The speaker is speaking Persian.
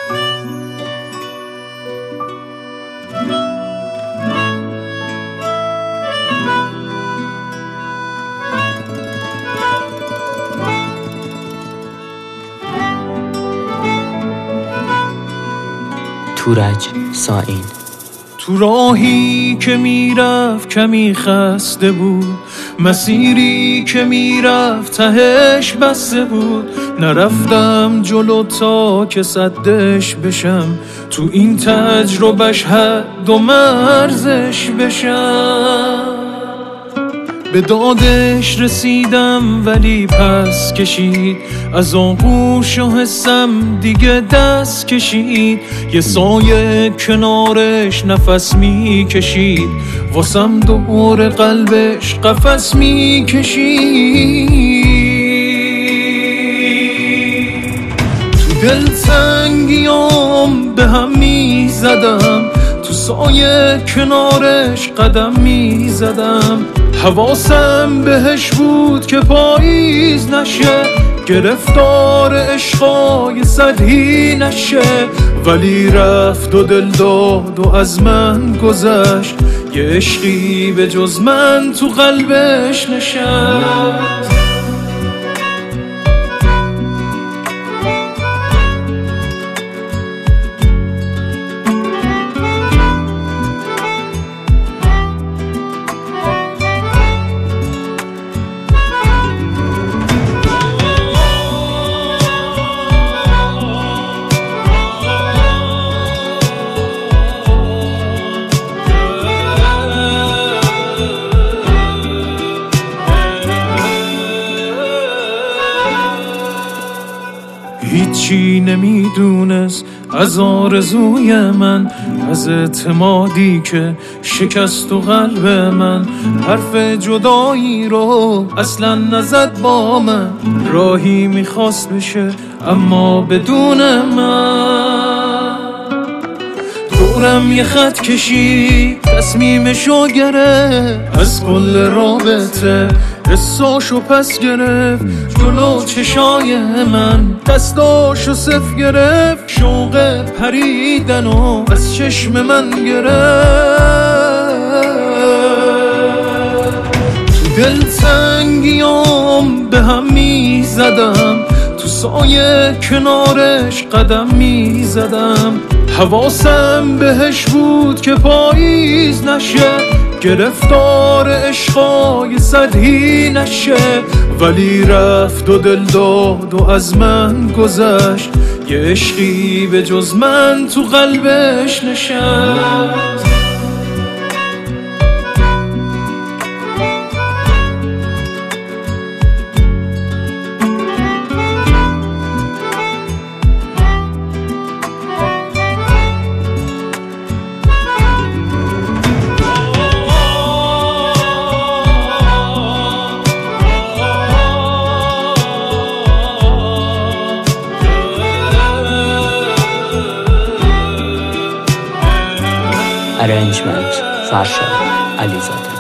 تورج سائین. تو راهی که میرفت کمی خسته بود، مسیری که میرفت تهش بسته بود. نرفتم جلو تا که صدش بشم، تو این تجربهش حد و مرزش بشم. به دادش رسیدم ولی پس کشید، از آغوش و حسم دیگه دست کشید. یه سایه کنارش نفس می کشید، واسم دور قلبش قفس می کشید. تو دلتنگیام به هم می زدم، تو سایه کنارش قدم می زدم. حواسم بهش بود که پاییز نشه، گرفتار عشقای سدی نشه. ولی رفت و دل داد و از من گذشت، یه عشقی به جز من تو قلبش نشست. هیچی نمیدونست از آرزوی من، از اعتمادی که شکست و قلب من. حرف جدایی رو اصلا نزد با من، راهی میخواست بشه اما بدون من. دورم یه خط کشید، تصمیمشو گرفت، از کل رابطه حساشو پس گرفت. جلو چشای من دستاشو صف گرفت، شوق پریدنو از چشم من گرفت. تو دلتنگیام به هم می زدم، تو سایه کنارش قدم می زدم. حواسم بهش بود که پاییز نشه، گرفتار عشقای سدی نشه. ولی رفت و دل داد و از من گذشت، یه عشقی به جز من تو قلبش نشست. ارنجمنت فرشاد علیزاده.